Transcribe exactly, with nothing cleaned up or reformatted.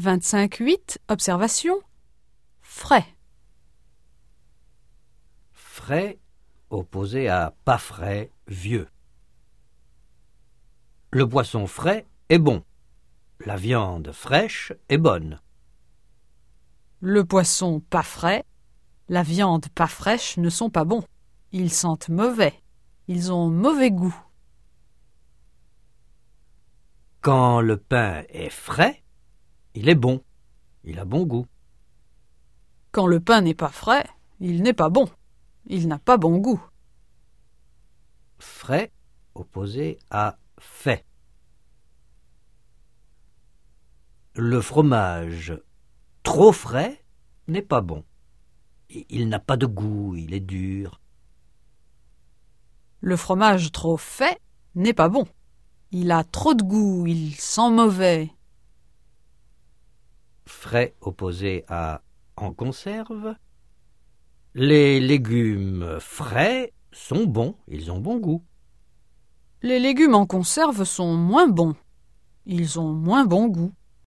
vingt-cinq huit. Observation. Frais. Frais opposé à pas frais, vieux. Le poisson frais est bon. La viande fraîche est bonne. Le poisson pas frais, la viande pas fraîche ne sont pas bons. Ils sentent mauvais. Ils ont mauvais goût. Quand le pain est frais, il est bon. Il a bon goût. Quand le pain n'est pas frais, il n'est pas bon. Il n'a pas bon goût. Frais opposé à fait. Le fromage trop frais n'est pas bon. Il n'a pas de goût, il est dur. Le fromage trop fait n'est pas bon. Il a trop de goût, il sent mauvais. Frais opposé à en conserve. Les légumes frais sont bons, ils ont bon goût. Les légumes en conserve sont moins bons. Ils ont moins bon goût.